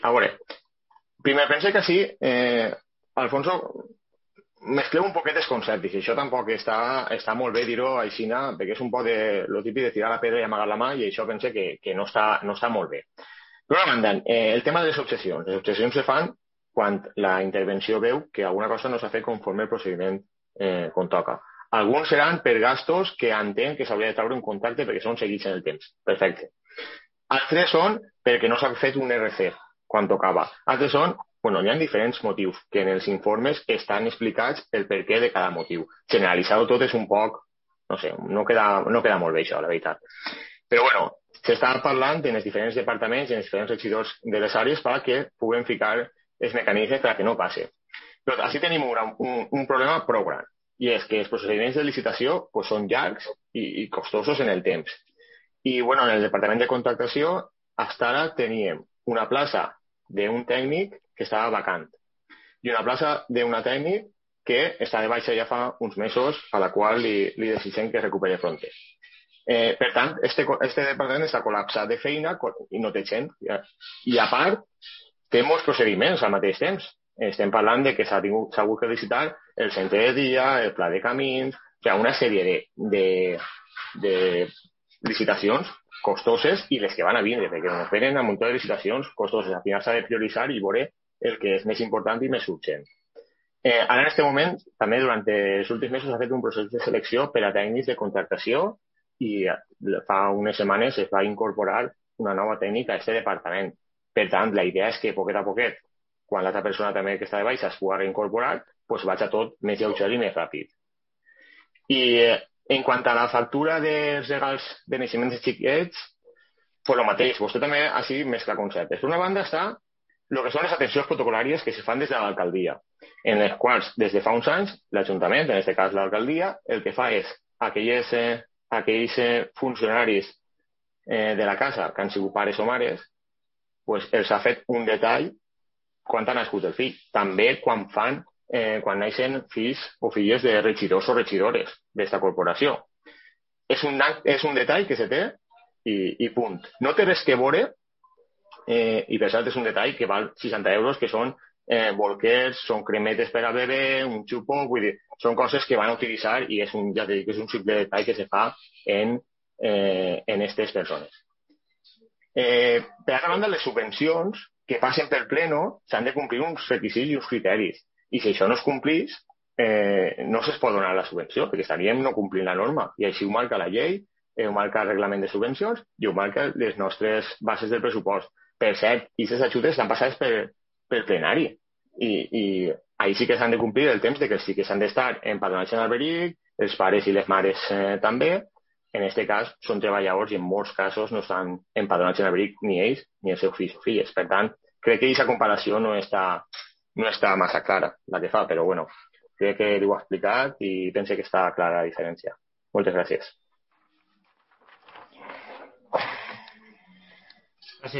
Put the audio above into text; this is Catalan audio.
A veure, primer pense que sí, Alfonso, mescleu un poquet els conceptes, i això tampoc està molt bé dir-ho així, perquè és un poc lo típic de tirar la pedra i amagar la mà, i això pense que no està molt bé. Per una banda, el tema de les obsessions. Les obsessions se fan quan la intervenció veu que alguna cosa no s'ha fet conforme el procediment com toca. Alguns seran per gastos que entén que s'hauria de treure en contacte perquè són seguits en el temps. Perfecte. Altres són perquè no s'ha fet un RC quan tocava. Altres són, bueno, hi ha diferents motius que en els informes estan explicats el perquè de cada motiu. Generalitzar-ho tot és un poc, no sé, no queda molt bé això, la veritat. Però bueno, s'està parlant en els diferents departaments, en els diferents regidors de les àrees perquè puguen ficar els mecanismes perquè no passe. Però així tenim un problema prou gran, i és que els procediments de licitació pues, són llargs i costosos en el temps. I bueno, en el departament de contractació fins ara teníem una plaça d'un tècnic que estava vacant i una plaça d'una tècnic que està de baixa ja fa uns mesos, a la qual li desitgem que recuperi frontes. Per tant, este departament està col·lapsat de feina i no té gent. I a part, té molts procediments al mateix temps. Estem parlant de que s'ha hagut que licitar el centre de dia, el pla de camins, o sigui, una sèrie de licitacions costoses i les que van a vindre, perquè ens venen a munt de licitacions costoses. Al final s'ha de prioritzar i veure el que és més important i més urgent. Ara, en aquest moment, també durant els últims mesos s'ha fet un procés de selecció per a tècnics de contractació i fa unes setmanes es va incorporar una nova tècnica a aquest departament. Per tant, la idea és que poquet a poquet, quan l'altra persona també que està de baixa es pugui reincorporar, doncs vaig a tot més lleuger i més ràpid. I en quant a la factura dels regals de naixement de xiquets, pues el mateix, vostè també així mescla conceptes. Per una banda està el que són les atencions protocolàries que se fan des de l'alcaldia, en les quals, des de fa uns anys, l'Ajuntament, en aquest cas l'alcaldia, el que fa és aquells funcionaris de la casa que han sigut pares o mares, pues els ha fet un detall quan ha nascut el fill. També quan naixen fills o filles de regidors o regidores d'esta corporació. És un detall que se té i punt. No té res que veure, i per cert és un detall que val 60 euros, que són bolquers, són cremetes per a bebè, un xupó, vull dir, són coses que van a utilitzar i és un simple detall que se fa en aquestes persones. Per altra banda, les subvencions que passen pel pleno s'han de complir uns requisits i uns criteris. I si això no es complís, no se'ls pot donar la subvenció, perquè estaríem no complint la norma. I així ho marca la llei, ho marca el reglament de subvencions i ho marca les nostres bases del pressupost. Per cert, aquestes ajudes estan passades per plenari. I ahí sí que s'han de complir el temps de que sí que s'han d'estar empadronats en Alberic, els pares i les mares també. En aquest cas, són treballadors i en molts casos no estan empadronats en Alberic ni ells ni els seus fills o filles. Per tant, crec que aquesta comparació no està massa clara la que fa, però bueno, crec que ho ha explicat i pense que està clara la diferència. Moltes gràcies.